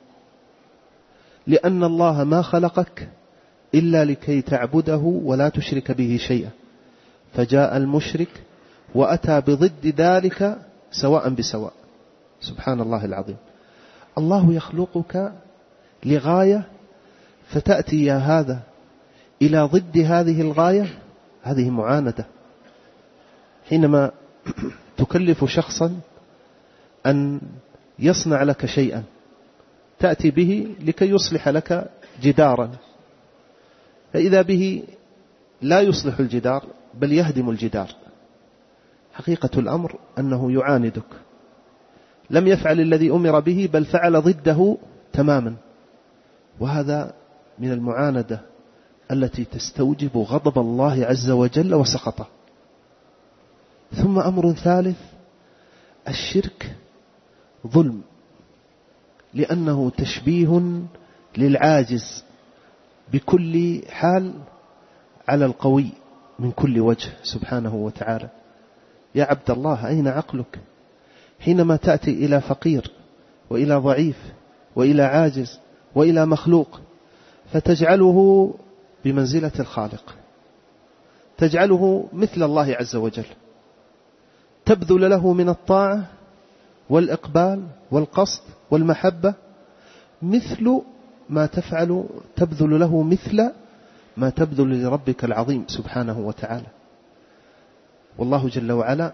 Speaker 2: لأن الله ما خلقك إلا لكي تعبده ولا تشرك به شيئا، فجاء المشرك وأتى بضد ذلك سواء بسواء. سبحان الله العظيم. الله يخلقك لغاية فتأتي يا هذا إلى ضد هذه الغاية. هذه معاندة. حينما تكلف شخصا أن يصنع لك شيئا تأتي به لكي يصلح لك جدارا، فإذا به لا يصلح الجدار بل يهدم الجدار. حقيقة الأمر أنه يعاندك، لم يفعل الذي أمر به بل فعل ضده تماما، وهذا من المعاندة التي تستوجب غضب الله عز وجل وسخطه. ثم أمر ثالث: الشرك ظلم، لأنه تشبيه للعاجز بكل حال على القوي من كل وجه سبحانه وتعالى. يا عبد الله، أين عقلك حينما تأتي إلى فقير وإلى ضعيف وإلى عاجز وإلى مخلوق فتجعله بمنزلة الخالق، تجعله مثل الله عز وجل، تبذل له من الطاعة والإقبال والقصد والمحبة مثل ما تبذل له مثل ما تبذل لربك العظيم سبحانه وتعالى. والله جل وعلا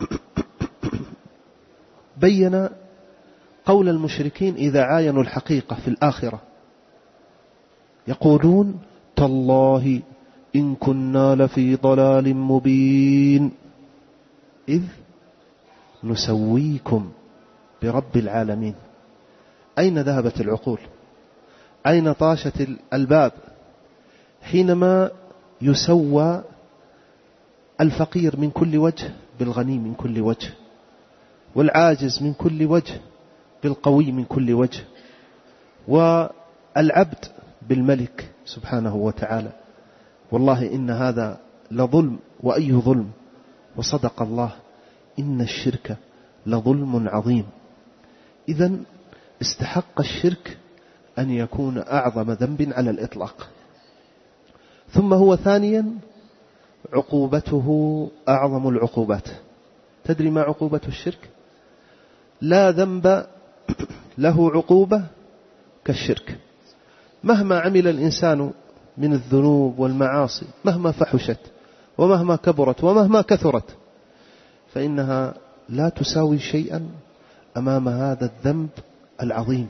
Speaker 2: بين قول المشركين إذا عاينوا الحقيقة في الآخرة، يقولون: تالله إن كنا لفي ضلال مبين إذ نسويكم برب العالمين. أين ذهبت العقول؟ أين طاشت الألباب حينما يسوى الفقير من كل وجه بالغني من كل وجه، والعاجز من كل وجه بالقوي من كل وجه، والعبد بالملك سبحانه وتعالى؟ والله إن هذا لظلم، وأي ظلم. وصدق الله: إن الشرك لظلم عظيم. إذن استحق الشرك أن يكون أعظم ذنب على الإطلاق. ثم هو ثانيا عقوبته أعظم العقوبات. تدري ما عقوبة الشرك؟ لا ذنب له عقوبة كالشرك. مهما عمل الإنسان من الذنوب والمعاصي، مهما فحشت ومهما كبرت ومهما كثرت، فإنها لا تساوي شيئا أمام هذا الذنب العظيم.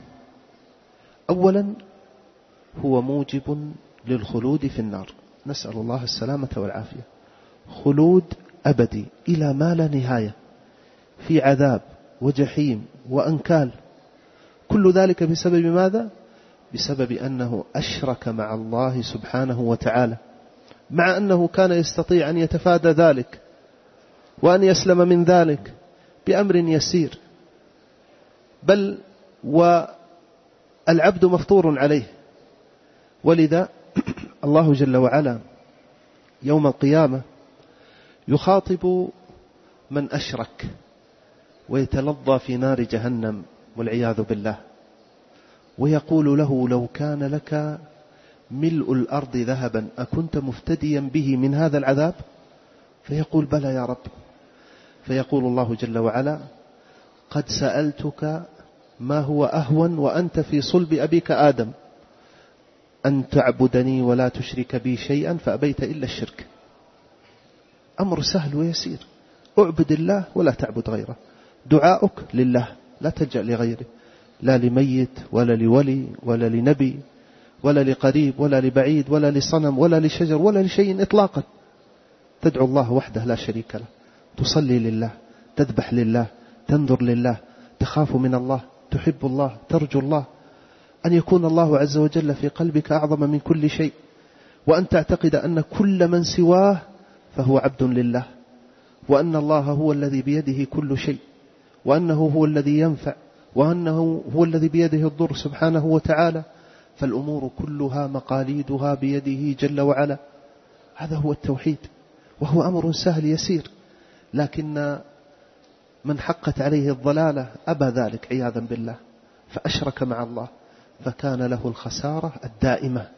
Speaker 2: أولا هو موجب للخلود في النار، نسأل الله السلامة والعافية. خلود أبدي إلى ما لا نهاية في عذاب وجحيم وأنكال. كل ذلك بسبب ماذا؟ بسبب أنه أشرك مع الله سبحانه وتعالى، مع أنه كان يستطيع أن يتفادى ذلك وأن يسلم من ذلك بأمر يسير، بل والعبد مفطور عليه. ولذا الله جل وعلا يوم القيامة يخاطب من أشرك ويتلظى في نار جهنم والعياذ بالله، ويقول له: لو كان لك ملء الأرض ذهبا أكنت مفتديا به من هذا العذاب؟ فيقول: بلى يا رب. فيقول الله جل وعلا: قد سألتك ما هو أهون وأنت في صلب أبيك آدم، أن تعبدني ولا تشرك بي شيئا فأبيت إلا الشرك. أمر سهل ويسير، اعبد الله ولا تعبد غيره. دعاؤك لله، لا تلجأ لغيره، لا لميت ولا لولي ولا لنبي ولا لقريب ولا لبعيد ولا لصنم ولا لشجر ولا لشيء إطلاقا. تدعو الله وحده لا شريك له، تصلي لله، تذبح لله، تنذر لله، تخاف من الله، تحب الله، ترجو الله، أن يكون الله عز وجل في قلبك أعظم من كل شيء، وأن تعتقد أن كل من سواه فهو عبد لله، وأن الله هو الذي بيده كل شيء، وأنه هو الذي ينفع، وأنه هو الذي بيده الضر سبحانه وتعالى. فالأمور كلها مقاليدها بيده جل وعلا. هذا هو التوحيد، وهو أمر سهل يسير، لكن من حقت عليه الضلالة أبى ذلك عياذا بالله، فأشرك مع الله، فكان له الخسارة الدائمة،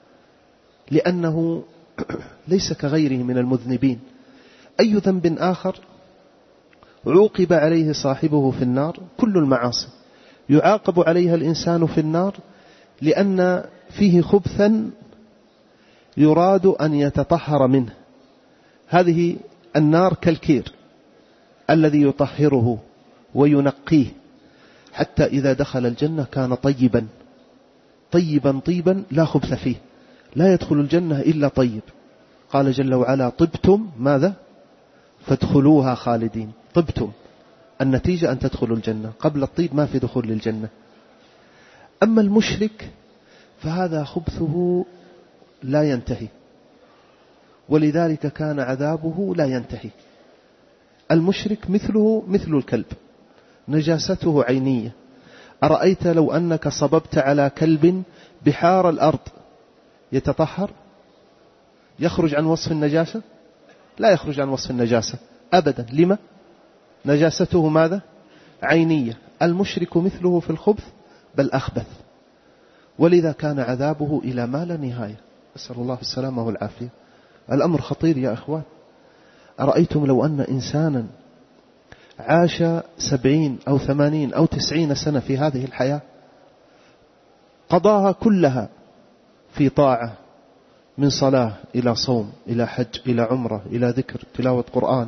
Speaker 2: لأنه ليس كغيره من المذنبين. أي ذنب آخر عوقب عليه صاحبه في النار. كل المعاصي يعاقب عليها الإنسان في النار لأن فيه خبثا يراد أن يتطهر منه. هذه النار كالكير الذي يطهره وينقيه حتى إذا دخل الجنة كان طيبا طيبا طيبا لا خبث فيه، لا يدخل الجنة إلا طيب. قال جل وعلا: طبتم ماذا؟ فادخلوها خالدين. طبتم، النتيجة أن تدخلوا الجنة، قبل الطيب ما في دخول للجنة. أما المشرك فهذا خبثه لا ينتهي، ولذلك كان عذابه لا ينتهي. المشرك مثله مثل الكلب، نجاسته عينية. أرأيت لو أنك صببت على كلب بحار الأرض يتطهر؟ يخرج عن وصف النجاسة؟ لا يخرج عن وصف النجاسة أبدا. لما؟ نجاسته ماذا؟ عينية. المشرك مثله في الخبث بل أخبث، ولذا كان عذابه إلى ما لا نهاية. أسأل الله السلامة والعافية. الأمر خطير يا أخوان. أرأيتم لو أن إنسانا عاش 70 أو 80 أو 90 سنة في هذه الحياة، قضاها كلها في طاعة، من صلاة إلى صوم إلى حج إلى عمرة إلى ذكر تلاوة قرآن،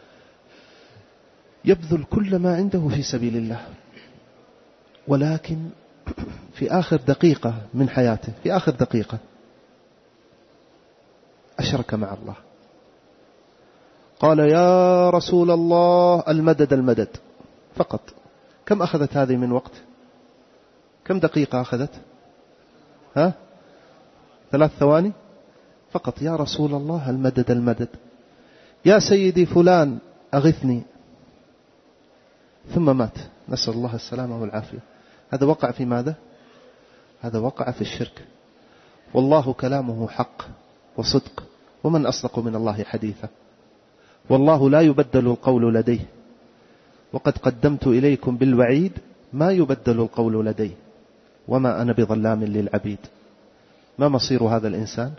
Speaker 2: يبذل كل ما عنده في سبيل الله، ولكن في آخر دقيقة من حياته، في آخر دقيقة أشرك مع الله. قال: يا رسول الله المدد المدد، فقط. كم أخذت هذه من وقت؟ كم دقيقة أخذت؟ 3 ثواني فقط. يا رسول الله المدد المدد، يا سيدي فلان أغثني، ثم مات. نسأل الله السلامة والعافية. هذا وقع في ماذا؟ هذا وقع في الشرك. والله كلامه حق وصدق، ومن أصدق من الله حديثا. والله لا يبدل القول لديه، وقد قدمت إليكم بالوعيد ما يبدل القول لديه، وما أنا بظلام للعبيد. ما مصير هذا الإنسان؟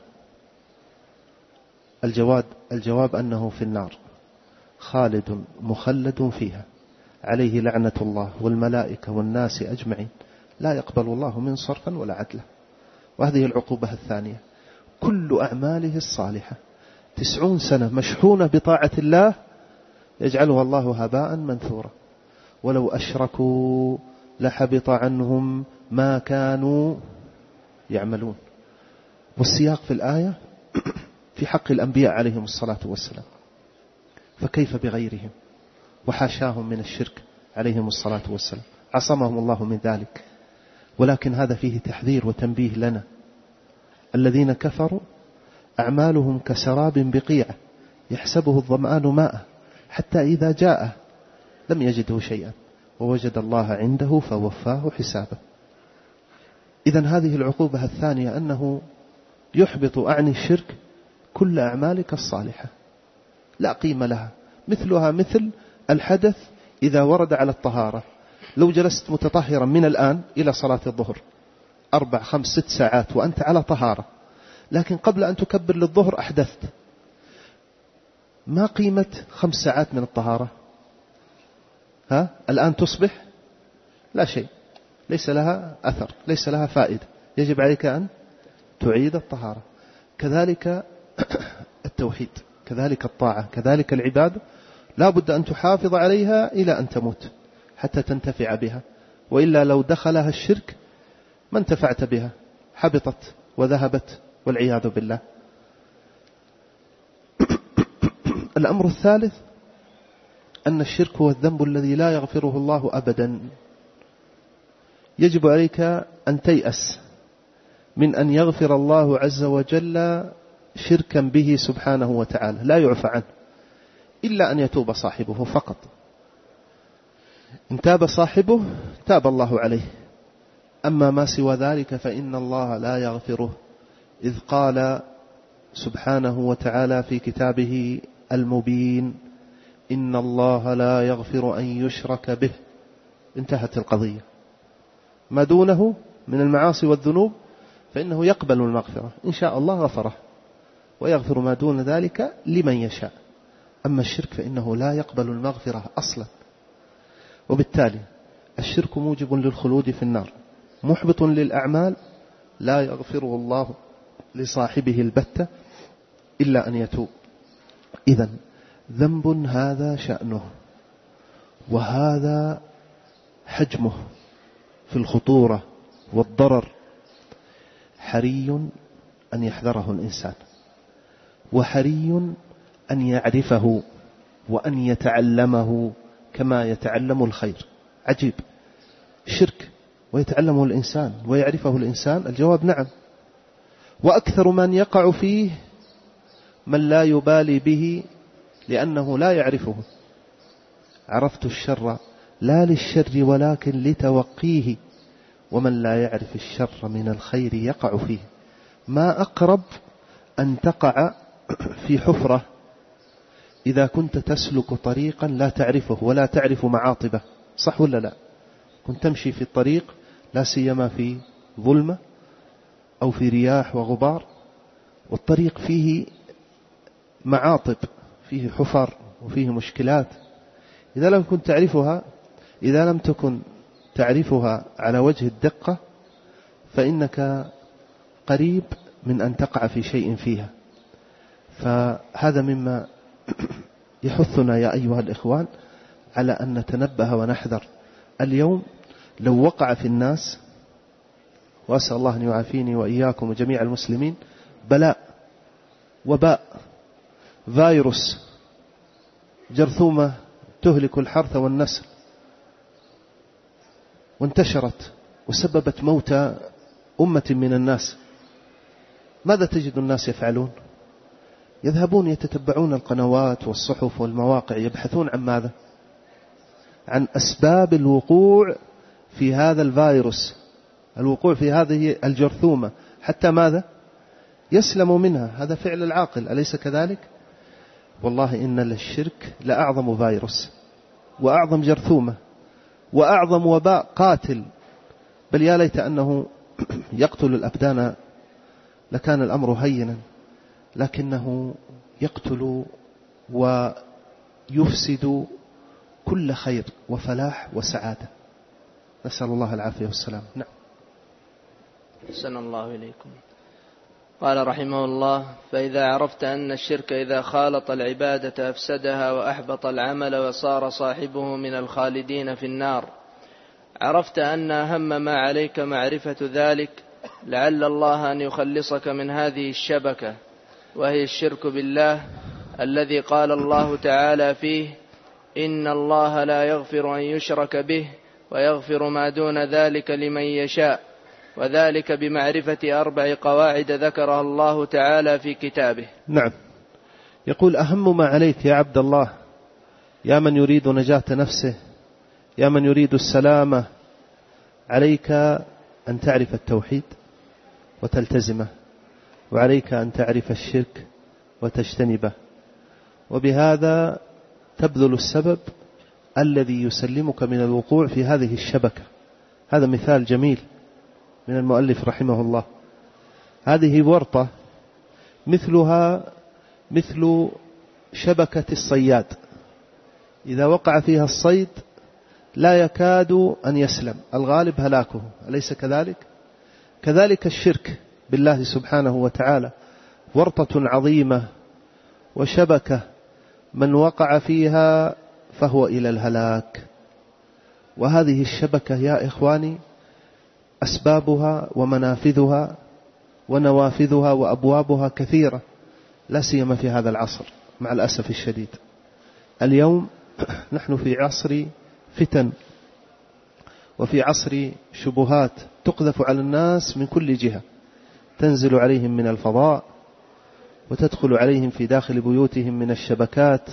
Speaker 2: الجواب أنه في النار خالد مخلد فيها، عليه لعنة الله والملائكة والناس أجمعين، لا يقبل الله من صرفا ولا عدلا. وهذه العقوبة الثانية. كل أعماله الصالحة 90 سنة مشحونة بطاعة الله يجعلها الله هباء منثورا، ولو أشركوا لحبط عنهم ما كانوا يعملون. والسياق في الآية في حق الأنبياء عليهم الصلاة والسلام، فكيف بغيرهم؟ وحاشاهم من الشرك عليهم الصلاة والسلام، عصمهم الله من ذلك. ولكن هذا فيه تحذير وتنبيه لنا. الذين كفروا أعمالهم كسراب بقيعة يحسبه الظمآن ماء حتى إذا جاء لم يجده شيئا ووجد الله عنده فوفاه حسابه. إذن هذه العقوبة الثانية، أنه يحبط عن الشرك كل أعمالك الصالحة، لا قيمة لها. مثلها مثل الحدث إذا ورد على الطهارة. لو جلست متطهرا من الآن إلى صلاة الظهر 4 5 6 ساعات وأنت على طهارة، لكن قبل أن تكبر للظهر أحدثت، ما قيمة 5 ساعات من الطهارة؟ الآن تصبح لا شيء، ليس لها أثر، ليس لها فائدة. يجب عليك أن تعيد الطهارة. كذلك التوحيد، كذلك الطاعة، كذلك العبادة، لا بد أن تحافظ عليها إلى أن تموت حتى تنتفع بها، وإلا لو دخلها الشرك ما انتفعت بها، حبطت وذهبت والعياذ بالله. الأمر الثالث أن الشرك هو الذنب الذي لا يغفره الله أبدا. يجب عليك أن تيأس من أن يغفر الله عز وجل شركا به سبحانه وتعالى، لا يعفى عنه إلا أن يتوب صاحبه فقط. إن تاب صاحبه تاب الله عليه، أما ما سوى ذلك فإن الله لا يغفره. إذ قال سبحانه وتعالى في كتابه المبين: إن الله لا يغفر أن يشرك به. انتهت القضية. ما دونه من المعاصي والذنوب فإنه يقبل المغفرة، إن شاء الله غفره، ويغفر ما دون ذلك لمن يشاء. أما الشرك فإنه لا يقبل المغفرة أصلا، وبالتالي الشرك موجب للخلود في النار، محبط للأعمال، لا يغفره الله لصاحبه البتة إلا أن يتوب. إذن ذنب هذا شأنه، وهذا حجمه في الخطورة والضرر، حري أن يحذره الإنسان، وحري أن يعرفه وأن يتعلمه كما يتعلم الخير. عجيب، شرك ويتعلمه الإنسان ويعرفه الإنسان؟ الجواب نعم. وأكثر من يقع فيه من لا يبالي به لأنه لا يعرفه. عرفت الشر لا للشر ولكن لتوقيه، ومن لا يعرف الشر من الخير يقع فيه. ما أقرب أن تقع في حفرة إذا كنت تسلك طريقا لا تعرفه ولا تعرف معاطبه، صح ولا لا؟ كنت تمشي في الطريق لا سيما في ظلمة أو في رياح وغبار، والطريق فيه معاطب، فيه حفر وفيه مشكلات. إذا لم تكن تعرفها على وجه الدقة فإنك قريب من أن تقع في شيء فيها. فهذا مما يحثنا يا أيها الإخوان على أن نتنبه ونحذر. اليوم لو وقع في الناس، وأسأل الله أن يعافيني وإياكم وجميع المسلمين، بلاء، وباء، فيروس، جرثومة تهلك الحرث والنسل، وانتشرت وسببت موت أمة من الناس، ماذا تجد الناس يفعلون؟ يذهبون يتتبعون القنوات والصحف والمواقع، يبحثون عن ماذا؟ عن أسباب الوقوع في هذا الفيروس، الوقوع في هذه الجرثومة، حتى ماذا؟ يسلم منها. هذا فعل العاقل، أليس كذلك؟ والله إن الشرك لأعظم فيروس، وأعظم جرثومة، وأعظم وباء قاتل. بل يا ليت أنه يقتل الأبدان لكان الأمر هينا، لكنه يقتل ويفسد كل خير وفلاح وسعادة. نسأل الله العافية والسلام. نعم.
Speaker 1: أحسن الله إليكم. قال رحمه الله: فإذا عرفت أن الشرك إذا خالط العبادة أفسدها وأحبط العمل وصار صاحبه من الخالدين في النار، عرفت أن أهم ما عليك معرفة ذلك، لعل الله أن يخلصك من هذه الشبكة، وهي الشرك بالله، الذي قال الله تعالى فيه: إن الله لا يغفر أن يشرك به ويغفر ما دون ذلك لمن يشاء، وذلك بمعرفة 4 قواعد ذكرها الله تعالى في كتابه.
Speaker 2: نعم. يقول: أهم ما عليك يا عبد الله، يا من يريد نجاة نفسه، يا من يريد السلامة، عليك أن تعرف التوحيد وتلتزمه، وعليك أن تعرف الشرك وتجتنبه، وبهذا تبذل السبب الذي يسلمك من الوقوع في هذه الشبكة. هذا مثال جميل من المؤلف رحمه الله. هذه ورطة مثلها مثل شبكة الصياد، إذا وقع فيها الصيد لا يكاد أن يسلم، الغالب هلاكه، أليس كذلك؟ كذلك الشرك بالله سبحانه وتعالى ورطة عظيمة وشبكة، من وقع فيها فهو إلى الهلاك. وهذه الشبكة يا إخواني أسبابها ومنافذها ونوافذها وأبوابها كثيرة، لا سيما في هذا العصر مع الأسف الشديد. اليوم نحن في عصر فتن، وفي عصر شبهات تقذف على الناس من كل جهة، تنزل عليهم من الفضاء وتدخل عليهم في داخل بيوتهم من الشبكات،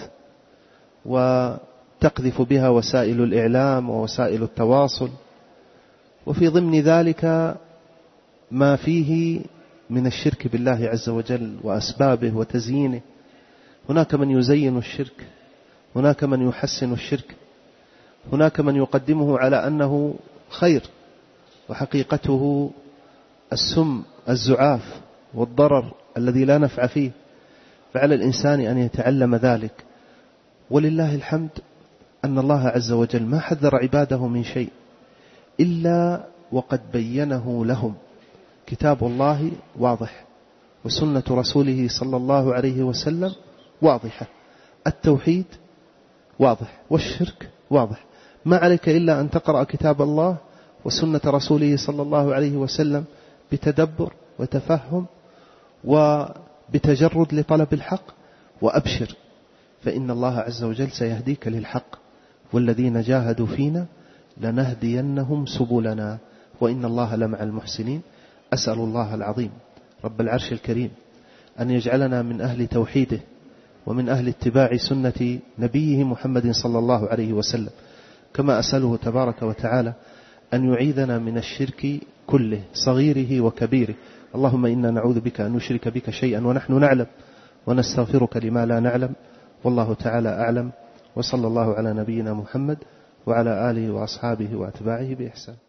Speaker 2: وتقذف بها وسائل الإعلام ووسائل التواصل، وفي ضمن ذلك ما فيه من الشرك بالله عز وجل وأسبابه وتزيينه. هناك من يزين الشرك، هناك من يحسن الشرك، هناك من يقدمه على أنه خير، وحقيقته السم الزعاف والضرر الذي لا نفع فيه. فعلى الإنسان أن يتعلم ذلك، ولله الحمد أن الله عز وجل ما حذر عباده من شيء إلا وقد بينه لهم. كتاب الله واضح، وسنة رسوله صلى الله عليه وسلم واضحة، التوحيد واضح، والشرك واضح. ما عليك إلا أن تقرأ كتاب الله وسنة رسوله صلى الله عليه وسلم بتدبر وتفهم وبتجرد لطلب الحق، وأبشر فإن الله عز وجل سيهديك للحق، والذين جاهدوا فينا لنهدينهم سبلنا وإن الله لمع المحسنين. أسأل الله العظيم رب العرش الكريم أن يجعلنا من أهل توحيده ومن أهل اتباع سنة نبيه محمد صلى الله عليه وسلم، كما أسأله تبارك وتعالى أن يعيذنا من الشرك كله صغيره وكبيره. اللهم إنا نعوذ بك أن نشرك بك شيئا ونحن نعلم، ونستغفرك لما لا نعلم، والله تعالى أعلم. وصلى الله على نبينا محمد وعلى آله وأصحابه وأتباعه بإحسان.